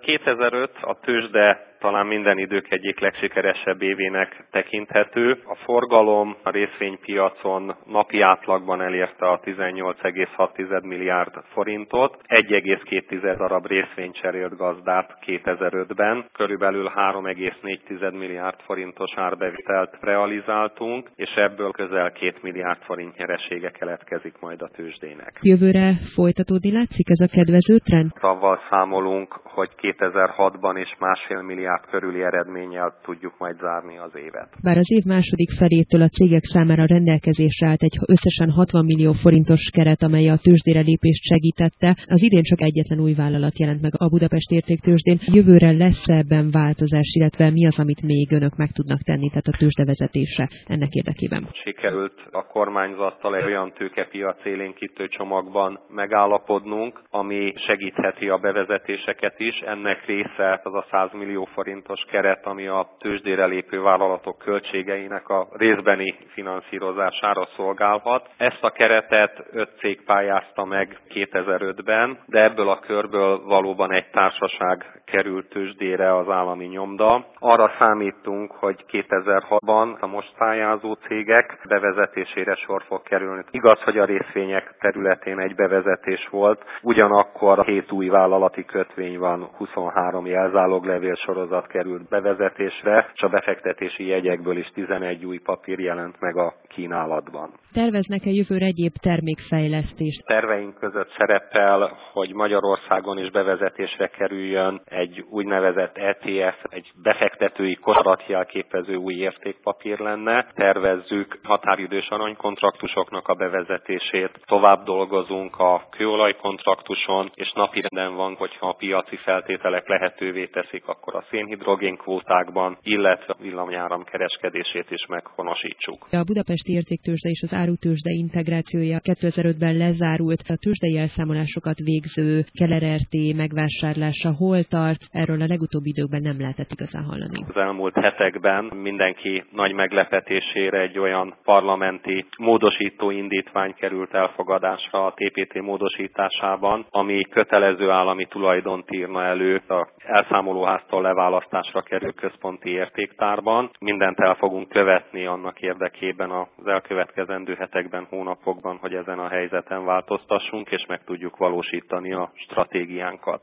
2005 a tőzsde talán minden idők egyik legsikeresebb évének tekinthető. A forgalom a részvénypiacon napi átlagban elérte a 18,6 milliárd forintot. 1,2 darab részvényt cserélt gazdát 2005-ben. Körülbelül 3,4 milliárd forintos árbevitelt realizáltunk, és ebből közel 2 milliárd forint nyeresége keletkezik majd a tőzsdének. Jövőre folytatódni látszik ez a kedvező trend? Avval számolunk, hogy 2006-ban is 1,5 milliárd körüli eredménnyel tudjuk majd zárni az évet. Bár az év második felétől a cégek számára rendelkezésre állt egy összesen 60 millió forintos keret, amely a tőzsdére lépést segítette, az idén csak egyetlen új vállalat jelent meg a Budapest Értéktőzsdén. Jövőre lesz ebben változás, illetve mi az, amit még önök meg tudnak tenni, tehát a tőzsdevezetése ennek érdekében? Sikerült a kormányzattal egy olyan tőkepiac élénkítő csomagban megállapodnunk, ami segítheti a bevezetéseket is. Ennek része az a 100 millió forintos keret, ami a tőzsdére lépő vállalatok költségeinek a részbeni finanszírozására szolgálhat. Ezt a keretet 5 cég pályázta meg 2005-ben, de ebből a körből valóban egy társaság került tőzsdére, az Állami Nyomda. Arra számítunk, hogy 2006-ban a most pályázó cégek bevezetésére sor fog kerülni. Igaz, hogy a részvények területén egy bevezetés volt, ugyanakkor 7 új vállalati kötvény van, 23 jelzáloglevél sorozat került bevezetésre, és a befektetési jegyekből is 11 új papír jelent meg a kínálatban. Terveznek-e jövőre egyéb termékfejlesztést? Terveink között szerepel, hogy Magyarországon is bevezetésre kerüljön egy úgynevezett ETF, egy befektetői kosarat jelképező új értékpapír lenne. Tervezzük határidős aranykontraktusoknak a bevezetését, tovább dolgozunk a kőolajkontraktuson, és napirenden van, hogyha a piaci feltételek lehetővé teszik, akkor a szénhidrogénkvótákban, illetve a villamnyáram kereskedését is meghonosítsuk. A Budapesti Értéktőzsde és az árutőzsde integrációja 2005-ben lezárult. A tőzsdei elszámolásokat végző Keller RT megvásárlása hol tart? Erről a legutóbbi időkben nem lehetett igazán hallani. Az elmúlt hetekben mindenki nagy meglepetésére egy olyan parlamenti módosító indítvány került elfogadásra a TPT módosításában, ami kötelező állami tulajdont írna elő a elszámolóháztól leválasztásra kerül központi értéktárban. Mindent el fogunk követni annak érdekében az elkövetkezendő hetekben, hónapokban, hogy ezen a helyzeten változtassunk, és meg tudjuk valósítani a stratégiánkat.